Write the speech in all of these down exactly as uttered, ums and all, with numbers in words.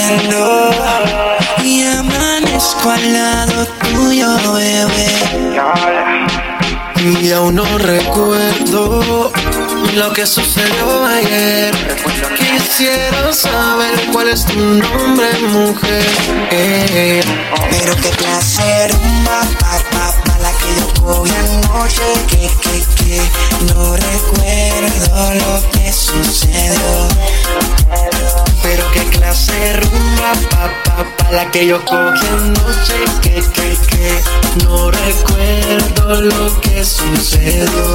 cielo y amanezco al lado tuyo, bebé. Y aún no recuerdo lo que sucedió ayer. Quisiera saber cuál es tu nombre, mujer. eh. Pero qué clase rumba, pa, pa, pa, la que yo cogí anoche. Que, que, que, no recuerdo lo que sucedió. Pero qué clase de rumba, pa, pa, pa, la que yo cogí anoche. Que, que, que, no recuerdo lo que sucedió.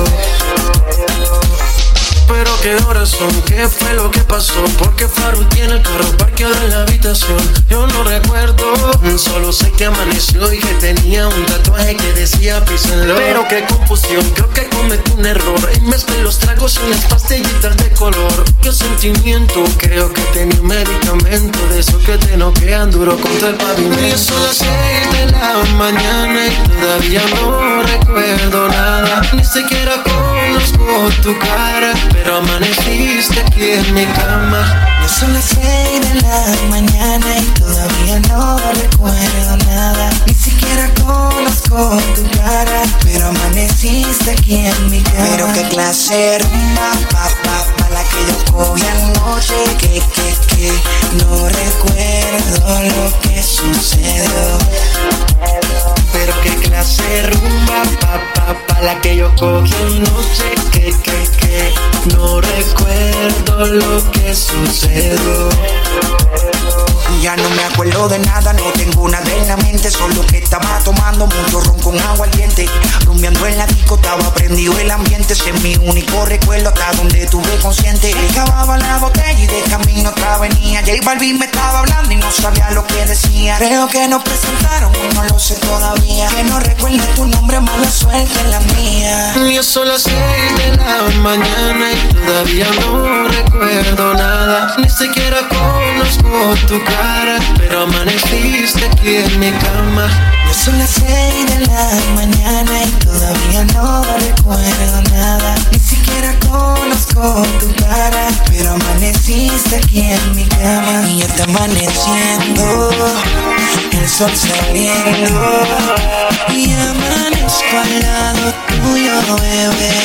Pero qué horas son, qué fue lo que pasó, porque Farul tiene el carro parqueado en la habitación. Yo no recuerdo, solo sé que amaneció y que tenía un tatuaje que decía Peace and Love. Pero qué confusión, creo que cometí un error y mezclé los tragos y unas pastillitas de color. Qué sentimiento, creo que tenía un medicamento de esos que te noquean duro contra el pavimento. Y son las seis de la mañana y todavía no recuerdo nada, ni siquiera conozco tu cara, pero amaneciste aquí en mi cama. Ya son las seis de la mañana y todavía no recuerdo nada, ni siquiera conozco tu cara, pero amaneciste aquí en mi cama. Pero qué clase de rumba, pa, pa, pa, la que yo cogí anoche. Que, que, que, no recuerdo lo que sucedió. Pero qué clase de rumba, pa, pa, pa, la que yo cogí anoche. Que, que, que, no recuerdo lo que sucedió. Ya no me acuerdo de nada, no tengo nada en la mente, solo que estaba tomando mucho ron con agua al diente. Rumbeando en la disco, estaba prendido el ambiente. Ese es mi único recuerdo hasta donde estuve consciente. Acababa la botella y de camino otra venía. J Balvin me estaba hablando y no sabía lo que decía. Creo que nos presentaron y no lo sé todavía. Que no recuerde tu nombre, mala suerte en la mía. Ya son las seis de la mañana y todavía no recuerdo nada, ni siquiera conozco tu cara, pero amaneciste aquí en mi cama. Ya son las seis de la mañana y todavía no recuerdo nada, ni siquiera conozco tu cara, pero amaneciste aquí en mi cama. Y ya está amaneciendo, el sol saliendo, y amanezco al lado tuyo, bebé.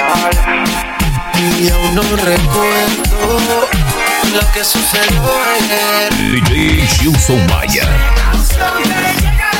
Y aún no recuerdo lo que sucedió ayer. D J Gilson Maia.